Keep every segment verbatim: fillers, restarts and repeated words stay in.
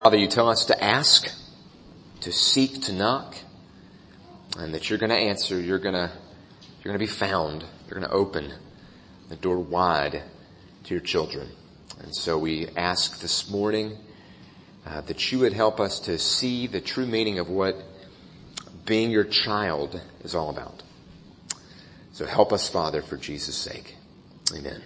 Father, you tell us to ask, to seek, to knock, and that you're going to answer. You're going to, you're going to be found. You're going to open the door wide to your children. And so we ask this morning uh, that you would help us to see the true meaning of what being your child is all about. So help us, Father, for Jesus' sake. Amen.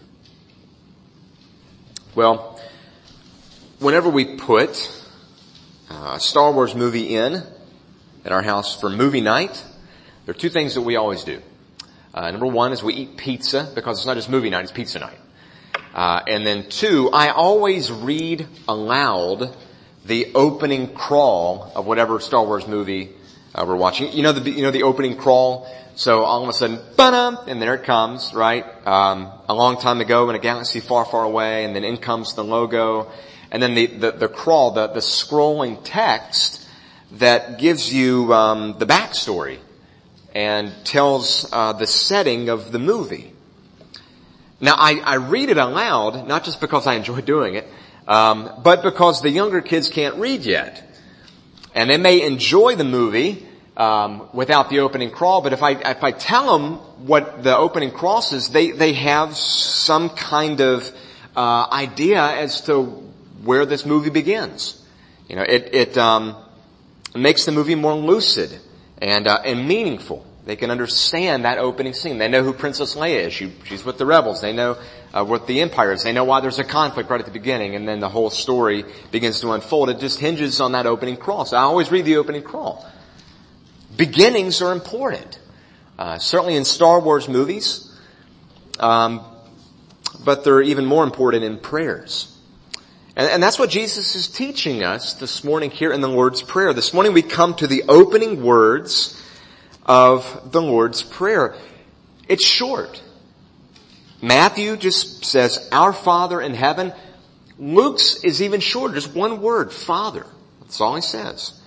Well, whenever we put uh, a Star Wars movie in at our house for movie night, there are two things that we always do. Uh, number one is we eat pizza, because it's not just movie night, it's pizza night. Uh, and then two, I always read aloud the opening crawl of whatever Star Wars movie uh, we're watching. You know the, you know the opening crawl? So all of a sudden, ba-dum, and there it comes, right? Um, a long time ago in a galaxy far, far away, and then in comes the logo. And then the, the, the crawl, the, the scrolling text that gives you, um, the backstory and tells, uh, the setting of the movie. Now I, I read it aloud, not just because I enjoy doing it, um, but because the younger kids can't read yet. And they may enjoy the movie, um, without the opening crawl, but if I, if I tell them what the opening crawl says, they, they have some kind of, uh, idea as to where this movie begins. You know, it, it, um, makes the movie more lucid and, uh, and meaningful. They can understand that opening scene. They know who Princess Leia is. She, she's with the rebels. They know, uh, what the Empire is. They know why there's a conflict right at the beginning, and then the whole story begins to unfold. It just hinges on that opening crawl. So I always read the opening crawl. Beginnings are important. Uh, certainly in Star Wars movies. Um, but they're even more important in prayers. And, and that's what Jesus is teaching us this morning here in the Lord's Prayer. This morning we come to the opening words of the Lord's Prayer. It's short. Matthew just says, "Our Father in heaven." Luke's is even shorter, just one word, Father. That's all he says.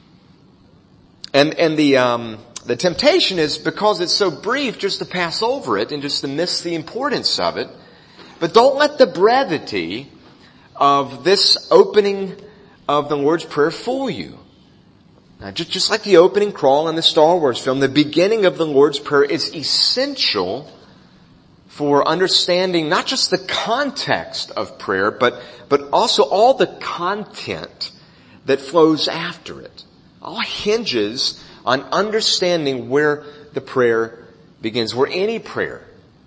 And, and the, um, the temptation is, because it's so brief, just to pass over it and just to miss the importance of it. But don't let the brevity of this opening of the Lord's Prayer fool you. Now, just, just like the opening crawl in the Star Wars film, the beginning of the Lord's Prayer is essential for understanding not just the context of prayer, but, but also all the content that flows after it. All hinges on understanding where the prayer begins, where any prayer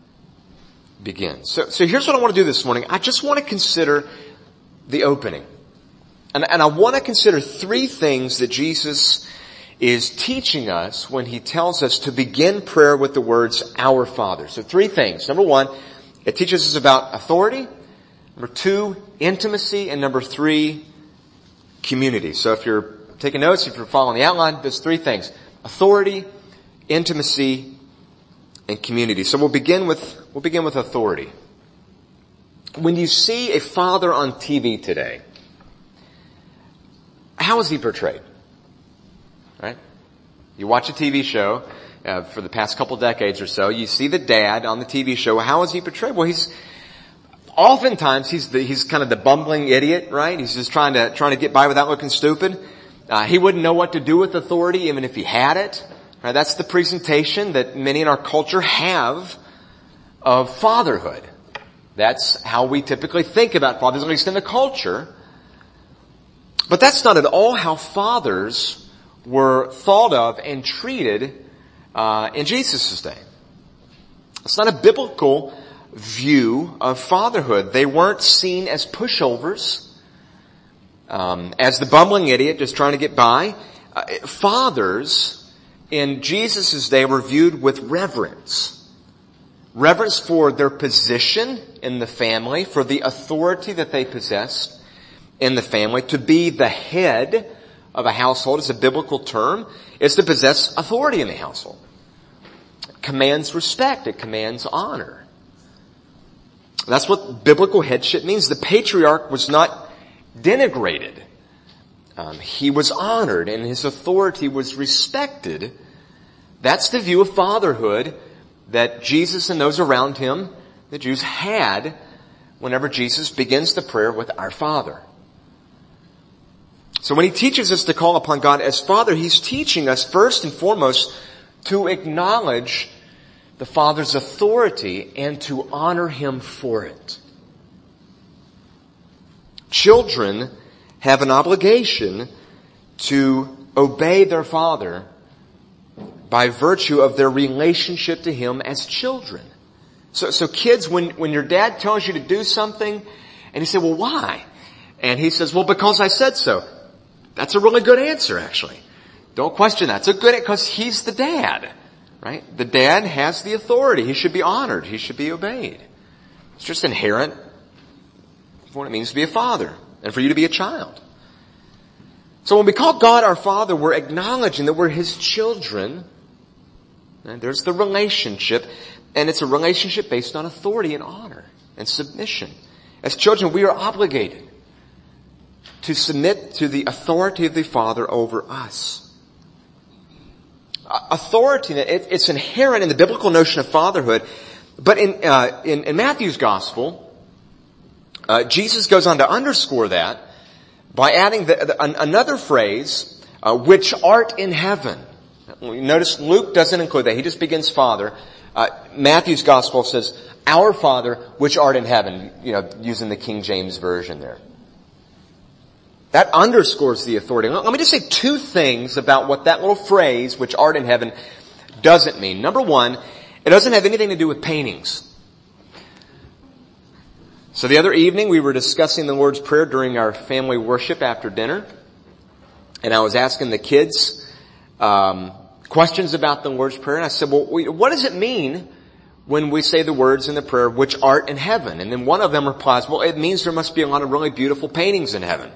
begins. So, so here's what I want to do this morning. I just want to consider the opening. And, and I want to consider three things that Jesus is teaching us when he tells us to begin prayer with the words, "Our Father." So three things. Number one, it teaches us about authority. Number two, intimacy. And number three, community. So if you're taking notes, if you're following the outline, there's three things: authority, intimacy, and community. So we'll begin with, we'll begin with authority. When you see a father on T V today, how is he portrayed? Right? You watch a T V show, uh, for the past couple decades or so, you see the dad on the T V show. How is he portrayed? Well, he's, oftentimes he's the, he's kind of the bumbling idiot, right? He's just trying to, trying to get by without looking stupid. Uh, he wouldn't know what to do with authority even if he had it. Right? That's the presentation that many in our culture have of fatherhood. That's how we typically think about fathers, at least in the culture. But that's not at all how fathers were thought of and treated uh, in Jesus' day. It's not a biblical view of fatherhood. They weren't seen as pushovers, um, as the bumbling idiot just trying to get by. Uh, fathers in Jesus' day were viewed with reverence. Reverence for their position in the family, for the authority that they possessed in the family. To be the head of a household is a biblical term, is to possess authority in the household. It commands respect. It commands honor. That's what biblical headship means. The patriarch was not denigrated. Um, he was honored and his authority was respected. That's the view of fatherhood that Jesus and those around him, the Jews, had whenever Jesus begins the prayer with "Our Father." So when he teaches us to call upon God as Father, he's teaching us first and foremost to acknowledge the Father's authority and to honor him for it. Children have an obligation to obey their father by virtue of their relationship to him as children. So, so kids, when, when your dad tells you to do something, and you say, well, why? And he says, well, because I said so. That's a really good answer, actually. Don't question that. It's a good, because he's the dad, right? The dad has the authority. He should be honored. He should be obeyed. It's just inherent for what it means to be a father and for you to be a child. So when we call God our Father, we're acknowledging that we're his children. And there's the relationship, and it's a relationship based on authority and honor and submission. As children, we are obligated to submit to the authority of the Father over us. Authority, it's inherent in the biblical notion of fatherhood, but in, uh, in, in Matthew's Gospel, uh, Jesus goes on to underscore that by adding the, the, an, another phrase, uh, which art in heaven. Notice Luke doesn't include that. He just begins Father. Uh, Matthew's Gospel says, our Father, which art in heaven, you know, using the King James Version there. That underscores the authority. Let me just say two things about what that little phrase, which art in heaven, doesn't mean. Number one, it doesn't have anything to do with paintings. So the other evening we were discussing the Lord's Prayer during our family worship after dinner. And I was asking the kids um, questions about the Lord's Prayer. And I said, well, what does it mean when we say the words in the prayer, which art in heaven? And then one of them replies, well, it means there must be a lot of really beautiful paintings in heaven.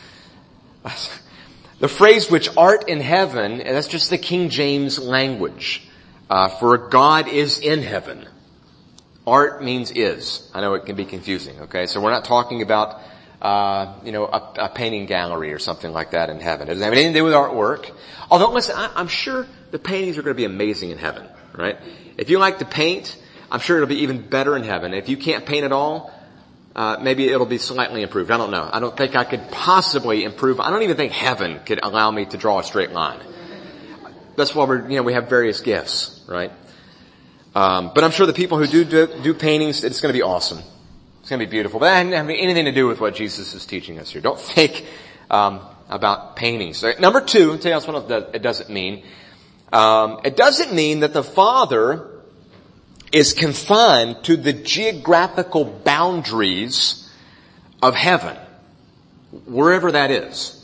The phrase which art in heaven, that's just the King James language uh, for God is in heaven. Art means is. I know it can be confusing, okay? So we're not talking about, uh, you know, a, a painting gallery or something like that in heaven. It doesn't have anything to do with artwork. Although, listen, I, I'm sure the paintings are going to be amazing in heaven, right? If you like to paint, I'm sure it'll be even better in heaven. If you can't paint at all, Uh, maybe it'll be slightly improved. I don't know. I don't think I could possibly improve. I don't even think heaven could allow me to draw a straight line. That's why we're, you know, we have various gifts, right? Um, but I'm sure the people who do, do, do paintings, it's going to be awesome. It's going to be beautiful. But that doesn't have anything to do with what Jesus is teaching us here. Don't think, um, about paintings. So, number two, I'll tell you else what it doesn't mean. Um, it doesn't mean that the Father is confined to the geographical boundaries of heaven, wherever that is.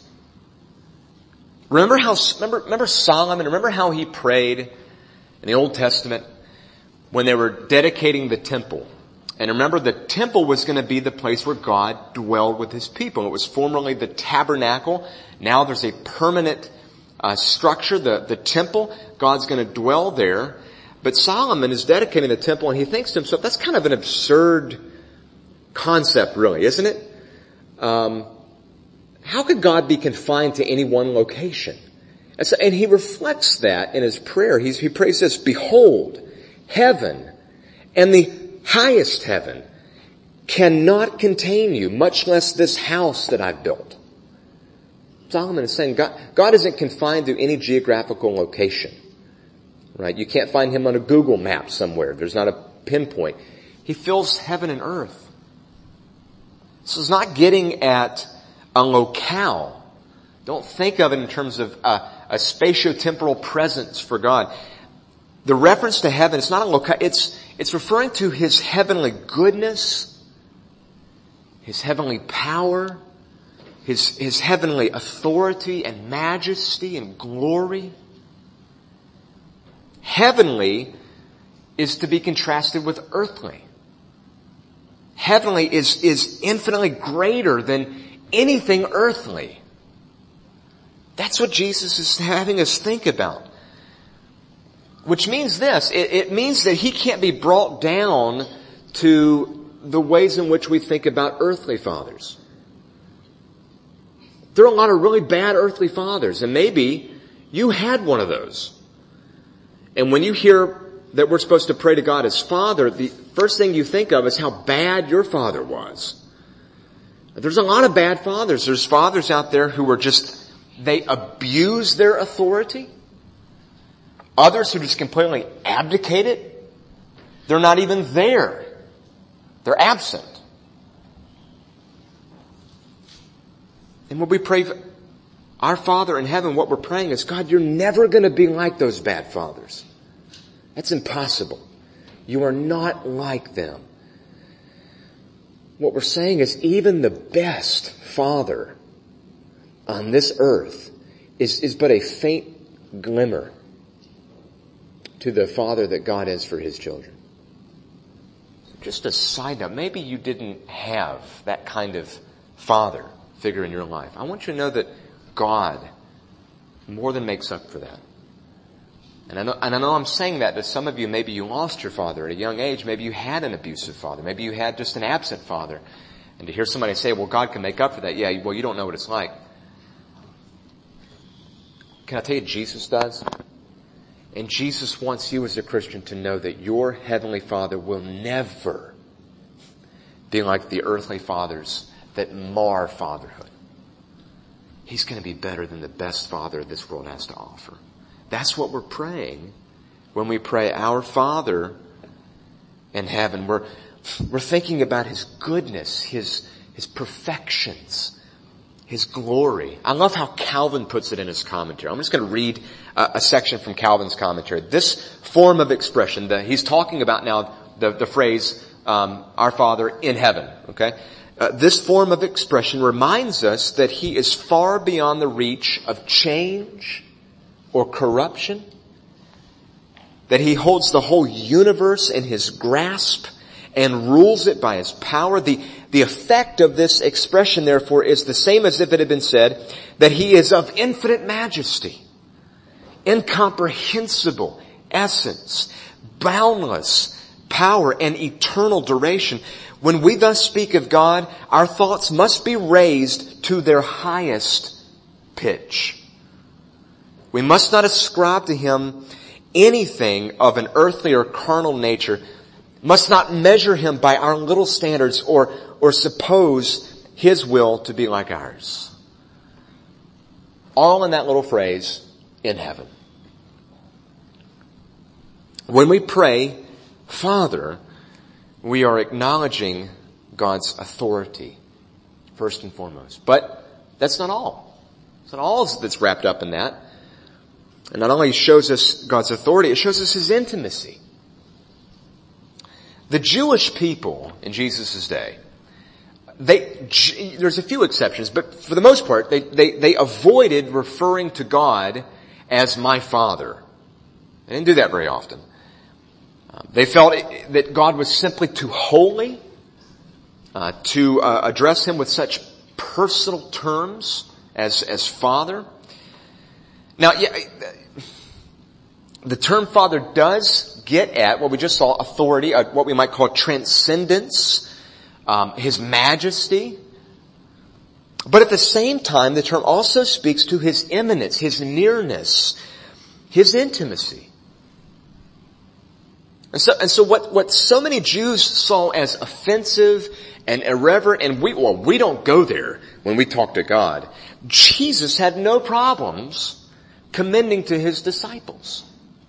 Remember how, remember, remember Solomon, remember how he prayed in the Old Testament when they were dedicating the temple. And remember, the temple was going to be the place where God dwelled with his people. It was formerly the tabernacle. Now there's a permanent uh, structure, the, the temple. God's going to dwell there. But Solomon is dedicating the temple, and he thinks to himself, that's kind of an absurd concept, really, isn't it? Um, how could God be confined to any one location? And, so, and he reflects that in his prayer. He's, he prays this, behold, heaven and the highest heaven cannot contain you, much less this house that I've built. Solomon is saying God, God isn't confined to any geographical location. Right? You can't find him on a Google map somewhere. There's not a pinpoint. He fills heaven and earth. So it's not getting at a locale. Don't think of it in terms of a, a spatio-temporal presence for God. The reference to heaven, it's not a locale. It's, it's referring to his heavenly goodness, his heavenly power, his, his heavenly authority and majesty and glory. Heavenly is to be contrasted with earthly. Heavenly is, is infinitely greater than anything earthly. That's what Jesus is having us think about. Which means this, it, it means that he can't be brought down to the ways in which we think about earthly fathers. There are a lot of really bad earthly fathers, and maybe you had one of those. And when you hear that we're supposed to pray to God as Father, the first thing you think of is how bad your father was. There's a lot of bad fathers. There's fathers out there who are just, they abuse their authority. Others who just completely abdicate it. They're not even there. They're absent. And when we pray, our Father in heaven, what we're praying is, God, you're never going to be like those bad fathers. That's impossible. You are not like them. What we're saying is even the best father on this earth is, is but a faint glimmer to the Father that God is for His children. Just a side note, maybe you didn't have that kind of father figure in your life. I want you to know that God more than makes up for that. And I know, and I know I'm saying that to some of you, maybe you lost your father at a young age. Maybe you had an abusive father. Maybe you had just an absent father. And to hear somebody say, well, God can make up for that. Yeah, well, you don't know what it's like. Can I tell you, Jesus does? And Jesus wants you as a Christian to know that your heavenly Father will never be like the earthly fathers that mar fatherhood. He's going to be better than the best father this world has to offer. That's what we're praying when we pray, Our Father in heaven. We're, we're thinking about His goodness, His, His perfections, His glory. I love how Calvin puts it in his commentary. I'm just going to read a, a section from Calvin's commentary. This form of expression, the, he's talking about now the, the phrase, um, Our Father in heaven, okay? Uh, this form of expression reminds us that He is far beyond the reach of change or corruption, that He holds the whole universe in His grasp and rules it by His power. The, the effect of this expression, therefore, is the same as if it had been said that He is of infinite majesty, incomprehensible essence, boundless power, and eternal duration. When we thus speak of God, our thoughts must be raised to their highest pitch. We must not ascribe to Him anything of an earthly or carnal nature, must not measure Him by our little standards or, or suppose His will to be like ours. All in that little phrase, in heaven. When we pray, Father, we are acknowledging God's authority, first and foremost. But that's not all. It's not all that's wrapped up in that. And not only shows us God's authority, it shows us His intimacy. The Jewish people in Jesus' day, they, there's a few exceptions, but for the most part, they, they, they avoided referring to God as my Father. They didn't do that very often. Um, they felt it, that God was simply too holy uh, to uh, address Him with such personal terms as as Father. Now, yeah, the term Father does get at what we just saw, authority, uh, what we might call transcendence, um, His majesty. But at the same time, the term also speaks to His immanence, His nearness, His intimacy. And so, and so what, what so many Jews saw as offensive and irreverent, and we, well, we don't go there when we talk to God. Jesus had no problems commending to His disciples.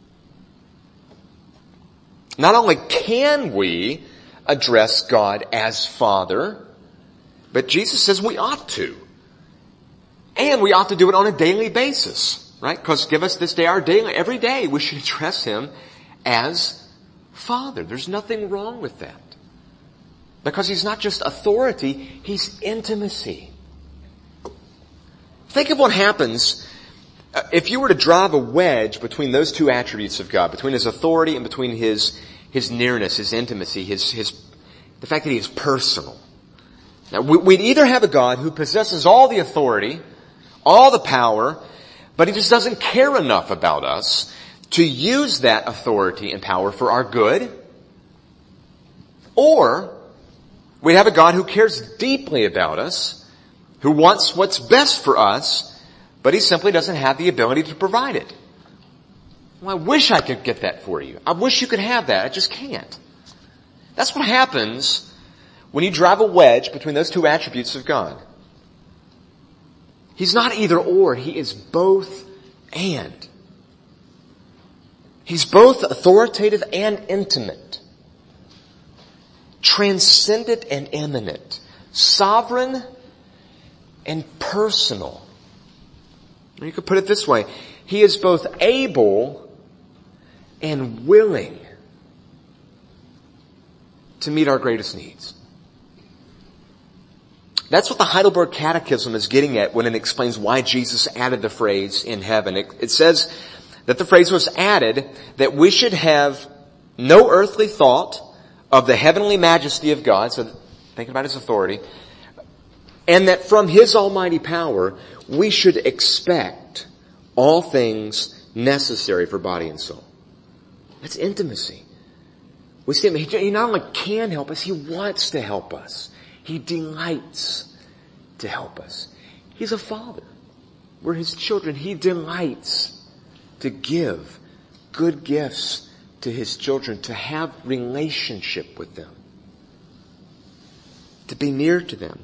Not only can we address God as Father, but Jesus says we ought to. And we ought to do it on a daily basis, right? Because give us this day our daily, every day we should address Him as Father. There's nothing wrong with that. Because He's not just authority, He's intimacy. Think of what happens if you were to drive a wedge between those two attributes of God, between His authority and between His, His nearness, His intimacy, His, His, the fact that He is personal. Now, we'd either have a God who possesses all the authority, all the power, but He just doesn't care enough about us to use that authority and power for our good, or we have a God who cares deeply about us, who wants what's best for us, but He simply doesn't have the ability to provide it. Well, I wish I could get that for you. I wish you could have that. I just can't. That's what happens when you drive a wedge between those two attributes of God. He's not either or, he is both and. He's both authoritative and intimate, transcendent and immanent, sovereign and personal. Or you could put it this way, he is both able and willing to meet our greatest needs. That's what the Heidelberg Catechism is getting at when it explains why Jesus added the phrase in heaven. It, it says that the phrase was added that we should have no earthly thought of the heavenly majesty of God, so thinking about his authority, and that from his almighty power we should expect all things necessary for body and soul. That's intimacy. We see him, he not only can help us, he wants to help us. He delights to help us. He's a father. We're his children. He delights to give good gifts to his children, to have relationship with them, to be near to them.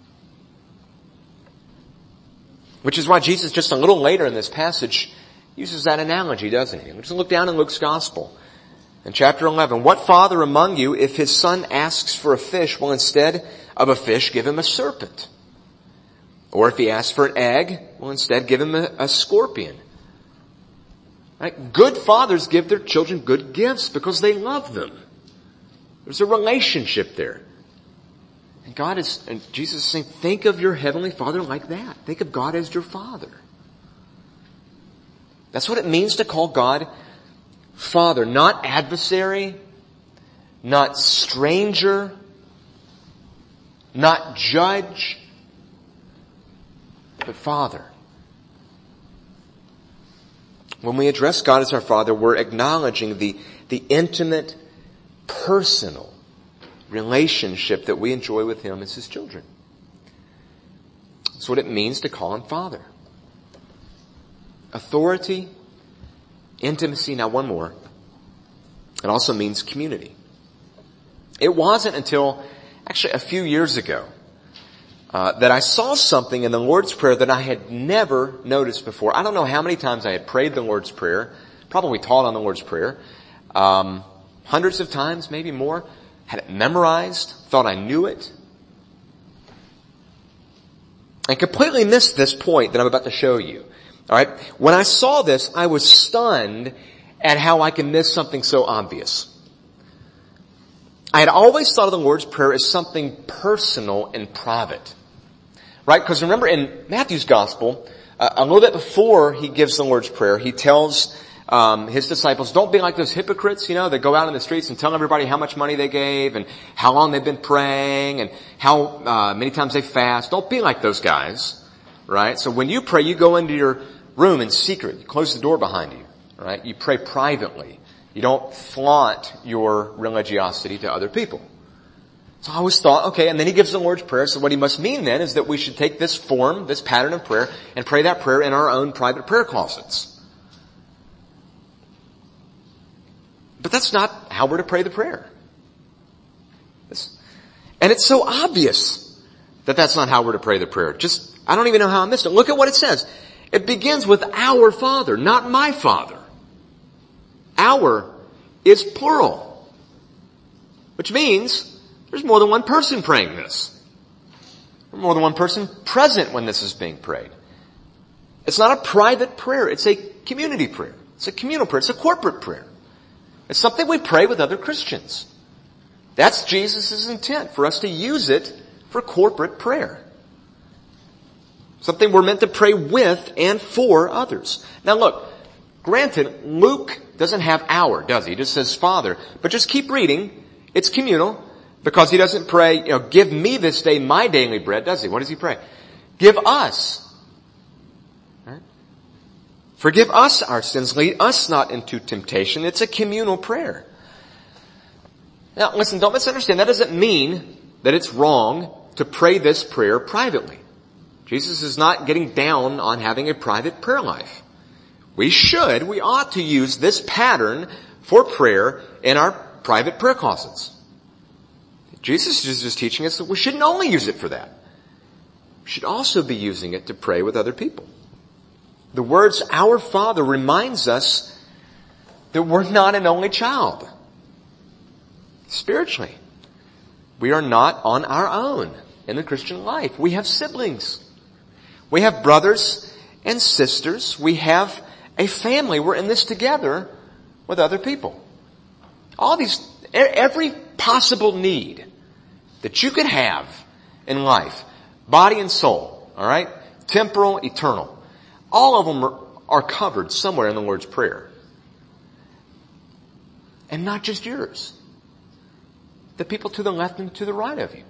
Which is why Jesus, just a little later in this passage, uses that analogy, doesn't he? Let's look down in Luke's Gospel. In chapter eleven, what father among you, if his son asks for a fish, will instead of a fish give him a serpent? Or if he asks for an egg, will instead give him a, a scorpion? Right? Good fathers give their children good gifts because they love them. There's a relationship there. And God is, and Jesus is saying, think of your heavenly Father like that. Think of God as your Father. That's what it means to call God Father, not adversary, not stranger, not judge, but Father. When we address God as our Father, we're acknowledging the, the intimate, personal relationship that we enjoy with him as his children. That's what it means to call him Father. Authority, intimacy, now one more. It also means community. It wasn't until actually a few years ago uh, that I saw something in the Lord's Prayer that I had never noticed before. I don't know how many times I had prayed the Lord's Prayer, probably taught on the Lord's Prayer, um, hundreds of times, maybe more, had it memorized, thought I knew it, and completely missed this point that I'm about to show you. All right. When I saw this, I was stunned at how I can miss something so obvious. I had always thought of the Lord's Prayer as something personal and private. Right? Because remember in Matthew's Gospel, uh, a little bit before he gives the Lord's Prayer, he tells um his disciples, don't be like those hypocrites, you know, that go out in the streets and tell everybody how much money they gave and how long they've been praying and how uh many times they fast. Don't be like those guys. Right? So when you pray, you go into your room in secret. You close the door behind you. Right? You pray privately. You don't flaunt your religiosity to other people. So I always thought, okay, and then he gives the Lord's Prayer. So what he must mean then is that we should take this form, this pattern of prayer, and pray that prayer in our own private prayer closets. But that's not how we're to pray the prayer. And it's so obvious that that's not how we're to pray the prayer. Just, I don't even know how I missed it. Look at what it says. It begins with our Father, not my Father. Our is plural, which means there's more than one person praying this. There's more than one person present when this is being prayed. It's not a private prayer. It's a community prayer. It's a communal prayer. It's a corporate prayer. It's something we pray with other Christians. That's Jesus' intent, for us to use it for corporate prayer. Something we're meant to pray with and for others. Now look, granted, Luke doesn't have our, does he? He just says Father. But just keep reading. It's communal, because he doesn't pray, you know, give me this day my daily bread, does he? What does he pray? Give us. Right? Forgive us our sins. Lead us not into temptation. It's a communal prayer. Now listen, don't misunderstand. That doesn't mean that it's wrong to pray this prayer privately. Jesus is not getting down on having a private prayer life. We should, we ought to use this pattern for prayer in our private prayer closets. Jesus is just teaching us that we shouldn't only use it for that. We should also be using it to pray with other people. The words, our Father, reminds us that we're not an only child. Spiritually, we are not on our own in the Christian life. We have siblings. We have brothers and sisters. We have a family. We're in this together with other people. All these, every possible need that you could have in life, body and soul, all right? Temporal, eternal. All of them are, are covered somewhere in the Lord's Prayer. And not just yours. The people to the left and to the right of you.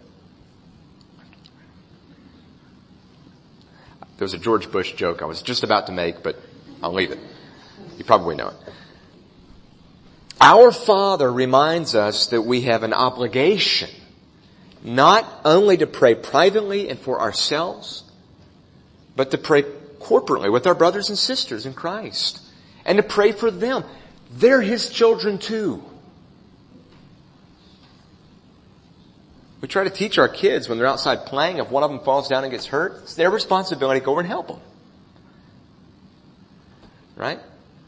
There was a George Bush joke I was just about to make, but I'll leave it. You probably know it. Our Father reminds us that we have an obligation not only to pray privately and for ourselves, but to pray corporately with our brothers and sisters in Christ. And to pray for them. They're His children too. We try to teach our kids when they're outside playing, if one of them falls down and gets hurt, it's their responsibility to go over and help them. Right?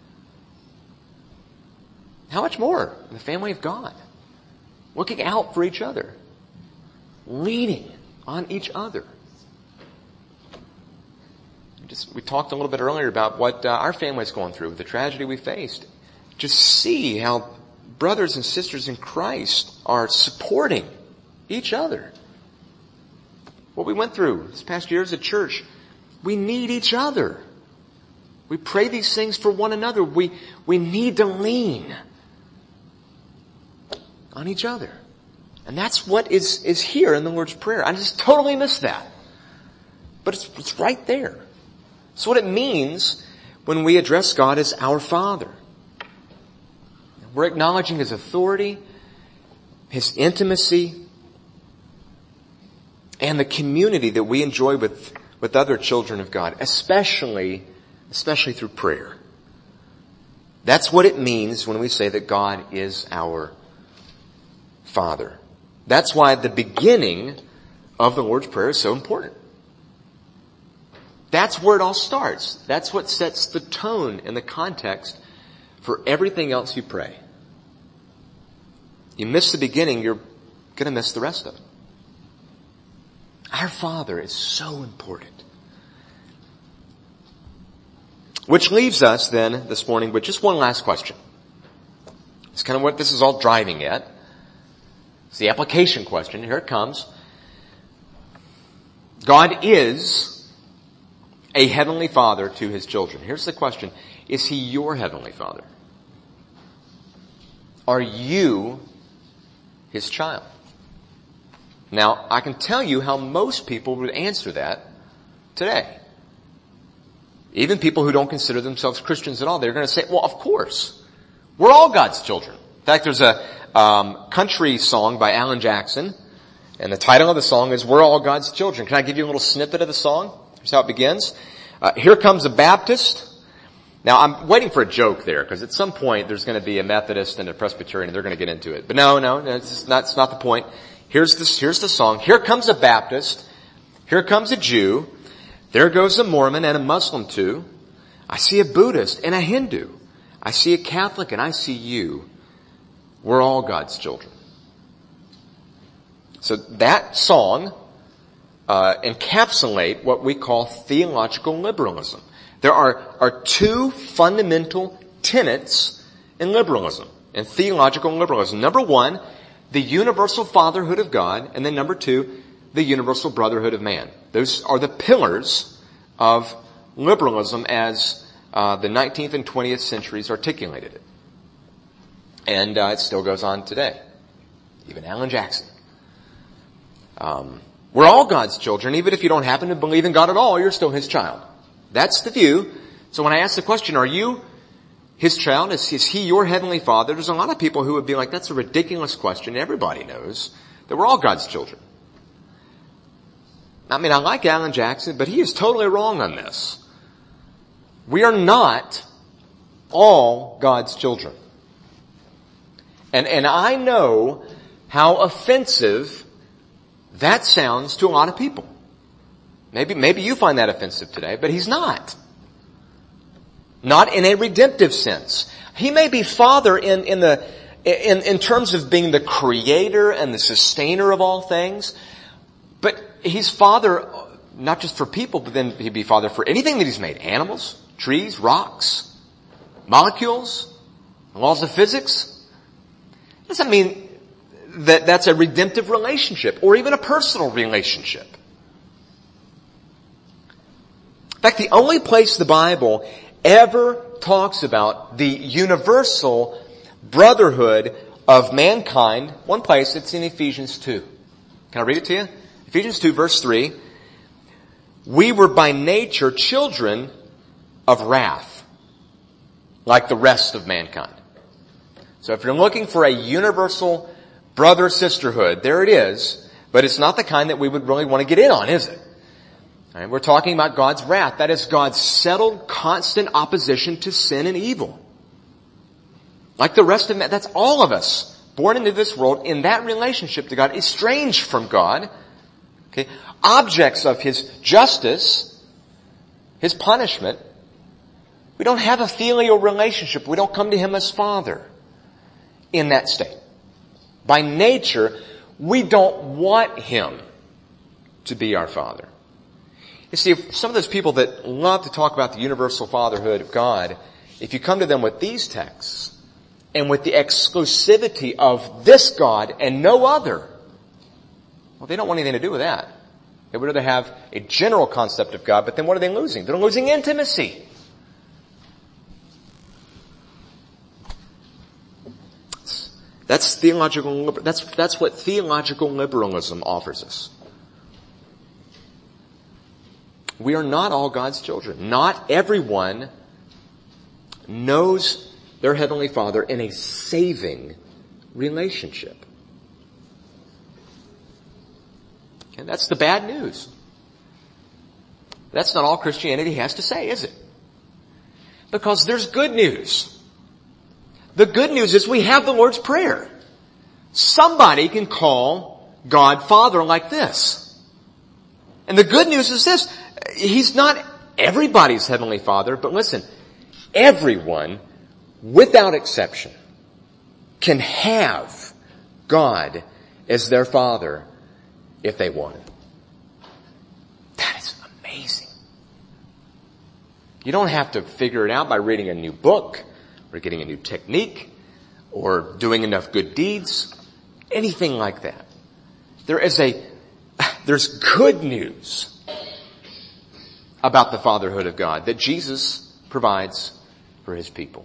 How much more in the family of God? Looking out for each other. Leaning on each other. Just, we talked a little bit earlier about what uh, our family is going through, the tragedy we faced. Just see how brothers and sisters in Christ are supporting each other. What we went through this past year as a church, we need each other. We pray these things for one another. We, we need to lean on each other. And that's what is, is here in the Lord's Prayer. I just totally missed that. But it's, it's right there. It's what it means when we address God as our Father. We're acknowledging His authority, His intimacy, and the community that we enjoy with, with other children of God, especially, especially through prayer. That's what it means when we say that God is our Father. That's why the beginning of the Lord's Prayer is so important. That's where it all starts. That's what sets the tone and the context for everything else you pray. You miss the beginning, you're going to miss the rest of it. Our Father is so important. Which leaves us then this morning with just one last question. It's kind of what this is all driving at. It's the application question. Here it comes. God is a heavenly Father to His children. Here's the question. Is He your heavenly Father? Are you His child? Now, I can tell you how most people would answer that today. Even people who don't consider themselves Christians at all, they're going to say, well, of course. We're all God's children. In fact, there's a um, country song by Alan Jackson, and the title of the song is We're All God's Children. Can I give you a little snippet of the song? Here's how it begins. Uh, here comes a Baptist. Now, I'm waiting for a joke there, because at some point there's going to be a Methodist and a Presbyterian, and they're going to get into it. But no, no, it's not, it's not the point. Here's this, here's the song. Here comes a Baptist. Here comes a Jew. There goes a Mormon and a Muslim too. I see a Buddhist and a Hindu. I see a Catholic and I see you. We're all God's children. So that song uh encapsulate what we call theological liberalism. There are, are two fundamental tenets in liberalism, in theological liberalism. Number one, the universal fatherhood of God, and then number two, the universal brotherhood of man. Those are the pillars of liberalism as uh the nineteenth and twentieth centuries articulated it. And uh, it still goes on today. Even Alan Jackson. Um, we're all God's children. Even if you don't happen to believe in God at all, you're still His child. That's the view. So when I ask the question, are you His child? Is, is He your heavenly Father? There's a lot of people who would be like, that's a ridiculous question. Everybody knows that we're all God's children. I mean, I like Alan Jackson, but he is totally wrong on this. We are not all God's children. And, and I know how offensive that sounds to a lot of people. Maybe, maybe you find that offensive today, but he's not. Not in a redemptive sense. He may be Father in, in the, in, in terms of being the creator and the sustainer of all things, but he's Father not just for people, but then he'd be Father for anything that he's made. Animals, trees, rocks, molecules, laws of physics. Doesn't mean that that's a redemptive relationship or even a personal relationship. In fact, the only place the Bible ever talks about the universal brotherhood of mankind, one place, it's in Ephesians two. Can I read it to you? Ephesians two verse three. We were by nature children of wrath, like the rest of mankind. So if you're looking for a universal brother-sisterhood, there it is, but it's not the kind that we would really want to get in on, is it? All right, we're talking about God's wrath. That is God's settled, constant opposition to sin and evil. Like the rest of man, that's all of us born into this world in that relationship to God, estranged from God. Okay, objects of His justice, His punishment. We don't have a filial relationship. We don't come to Him as Father in that state. By nature, we don't want Him to be our Father. You see, some of those people that love to talk about the universal fatherhood of God, if you come to them with these texts and with the exclusivity of this God and no other, well, they don't want anything to do with that. They would rather have a general concept of God, but then what are they losing? They're losing intimacy. That's theological, that's, that's what theological liberalism offers us. We are not all God's children. Not everyone knows their Heavenly Father in a saving relationship. And that's the bad news. That's not all Christianity has to say, is it? Because there's good news. The good news is we have the Lord's Prayer. Somebody can call God Father like this. And the good news is this. He's not everybody's Heavenly Father, but listen, everyone, without exception, can have God as their Father if they want it. That is amazing. You don't have to figure it out by reading a new book or getting a new technique or doing enough good deeds, anything like that. There is a, there's good news about the fatherhood of God that Jesus provides for His people.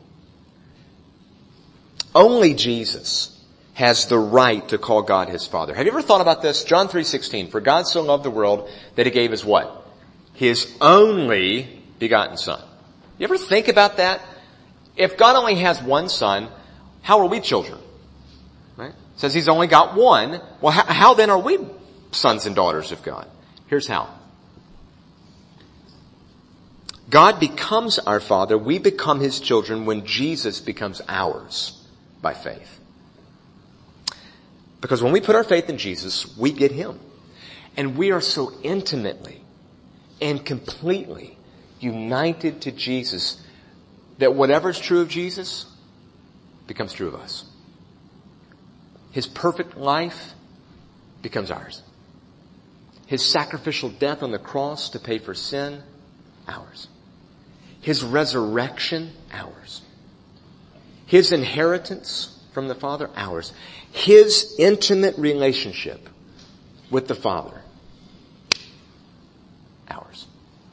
Only Jesus has the right to call God His Father. Have you ever thought about this? John three sixteen, for God so loved the world that He gave His what? His only begotten Son. You ever think about that? If God only has one Son, how are we children? Right? It says He's only got one. Well, how, how then are we sons and daughters of God? Here's how. God becomes our Father, we become His children when Jesus becomes ours by faith. Because when we put our faith in Jesus, we get Him. And we are so intimately and completely united to Jesus that whatever's true of Jesus becomes true of us. His perfect life becomes ours. His sacrificial death on the cross to pay for sin, ours. His resurrection, ours. His inheritance from the Father, ours. His intimate relationship with the Father, ours.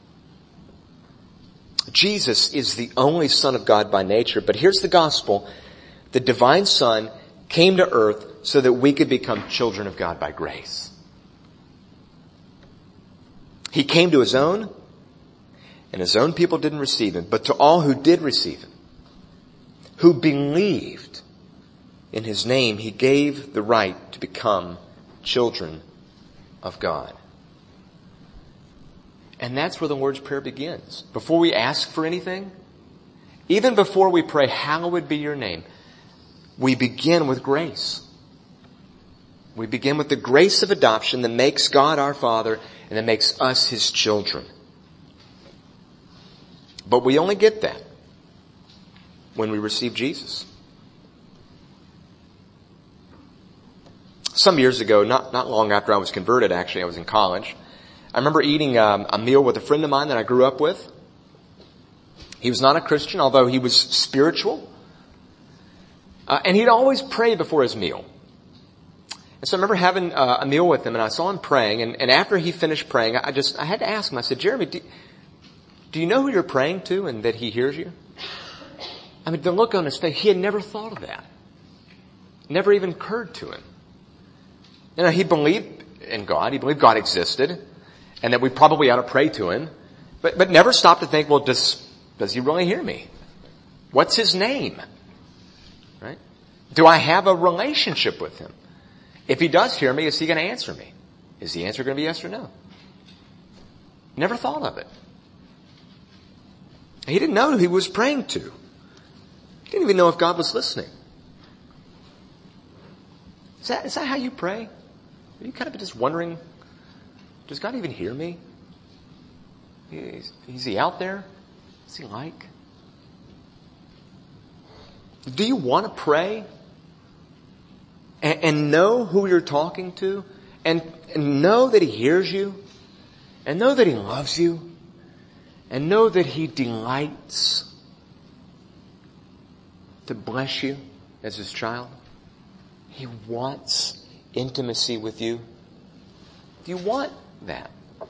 Jesus is the only Son of God by nature, but here's the gospel. The divine Son came to earth so that we could become children of God by grace. He came to His own, and His own people didn't receive Him. But to all who did receive Him, who believed in His name, He gave the right to become children of God. And that's where the Lord's Prayer begins. Before we ask for anything, even before we pray, hallowed be your name, we begin with grace. We begin with the grace of adoption that makes God our Father and that makes us His children. But we only get that when we receive Jesus. Some years ago, not, not long after I was converted, actually, I was in college. I remember eating um, a meal with a friend of mine that I grew up with. He was not a Christian, although he was spiritual. Uh, and he'd always pray before his meal. And so I remember having uh, a meal with him, and I saw him praying. And, and after he finished praying, I just I had to ask him. I said, Jeremy, do, do you know who you're praying to and that he hears you? I mean, the look on his face, he had never thought of that. Never even occurred to him. You know, he believed in God. He believed God existed, and that we probably ought to pray to Him, but but never stopped to think, well, does does He really hear me? What's His name? Right? Do I have a relationship with Him? If He does hear me, is He going to answer me? Is the answer going to be yes or no? Never thought of it. He didn't know who he was praying to. He didn't even know if God was listening. Is that is that how you pray? Are you kind of just wondering, does God even hear me? Is, is He out there? What's He like? Do you want to pray and, and know who you're talking to and, and know that He hears you and know that He loves you and know that He delights to bless you as His child? He wants intimacy with you. Do you want that?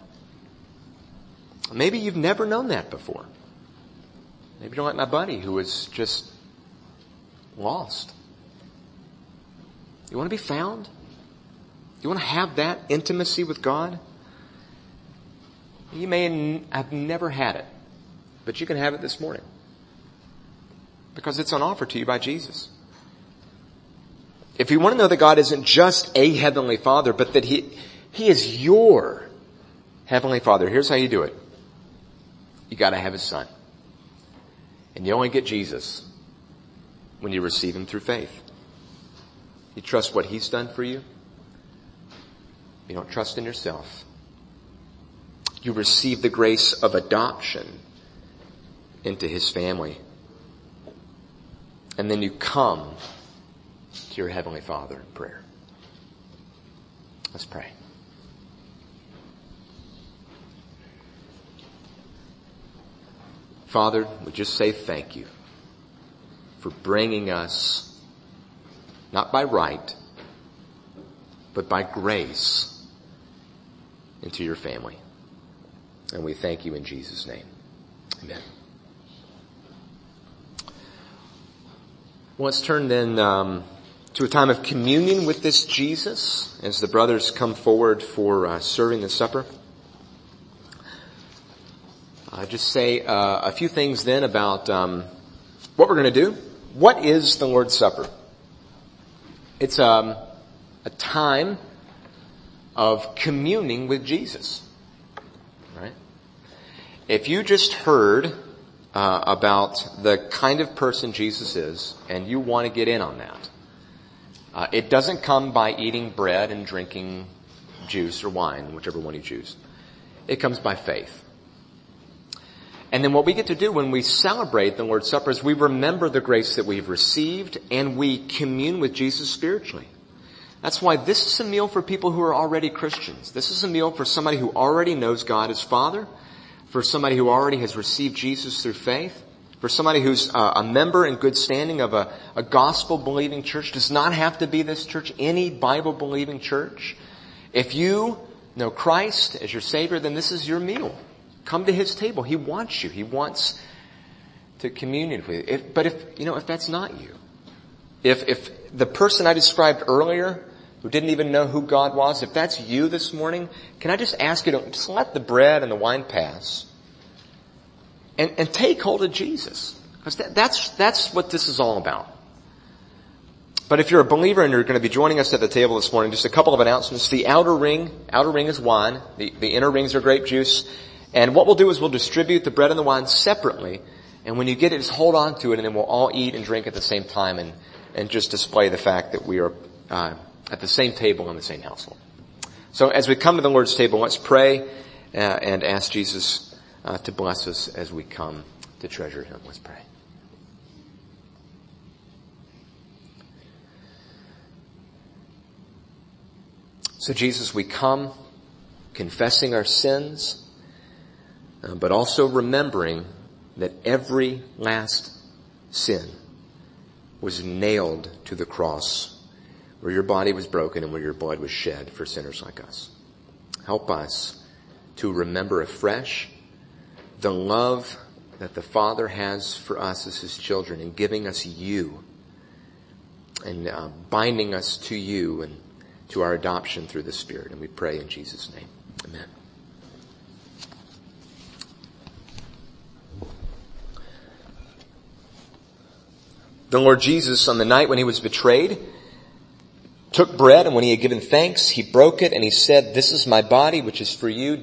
Maybe you've never known that before. Maybe you're like my buddy who was just lost. You want to be found? You want to have that intimacy with God? You may have never had it, but you can have it this morning because it's on offer to you by Jesus. If you want to know that God isn't just a Heavenly Father, but that He, He is your Heavenly Father, here's how you do it. You gotta have His Son. And you only get Jesus when you receive Him through faith. You trust what He's done for you. You don't trust in yourself. You receive the grace of adoption into His family. And then you come to your Heavenly Father in prayer. Let's pray. Father, we just say thank you for bringing us, not by right, but by grace, into your family. And we thank you in Jesus' name. Amen. Well, let's turn then um, to a time of communion with this Jesus as the brothers come forward for uh, serving the supper. I'll just say uh, a few things then about um, what we're going to do. What is the Lord's Supper? It's um, a time of communing with Jesus. Right? If you just heard uh, about the kind of person Jesus is and you want to get in on that, uh, it doesn't come by eating bread and drinking juice or wine, whichever one you choose. It comes by faith. And then what we get to do when we celebrate the Lord's Supper is we remember the grace that we've received and we commune with Jesus spiritually. That's why this is a meal for people who are already Christians. This is a meal for somebody who already knows God as Father, for somebody who already has received Jesus through faith, for somebody who's uh, a member in good standing of a, a gospel-believing church. Does not have to be this church, any Bible-believing church. If you know Christ as your Savior, then this is your meal. Come to His table. He wants you. He wants to commune with you. If, but if, you know, if that's not you, if, if the person I described earlier who didn't even know who God was, if that's you this morning, can I just ask you to just let the bread and the wine pass and, and take hold of Jesus? Because that, that's, that's what this is all about. But if you're a believer and you're going to be joining us at the table this morning, just a couple of announcements. The outer ring, outer ring is wine. The, the inner rings are grape juice. And what we'll do is we'll distribute the bread and the wine separately. And when you get it, just hold on to it and then we'll all eat and drink at the same time and, and just display the fact that we are, uh, at the same table in the same household. So as we come to the Lord's table, let's pray uh, and ask Jesus uh, to bless us as we come to treasure him. Let's pray. So Jesus, we come confessing our sins, uh, but also remembering that every last sin was nailed to the cross where your body was broken and where your blood was shed for sinners like us. Help us to remember afresh the love that the Father has for us as his children in giving us you and uh, binding us to you and to our adoption through the Spirit. And we pray in Jesus' name. Amen. The Lord Jesus, on the night when he was betrayed, took bread, and when he had given thanks, he broke it, and he said, "This is my body, which is for you.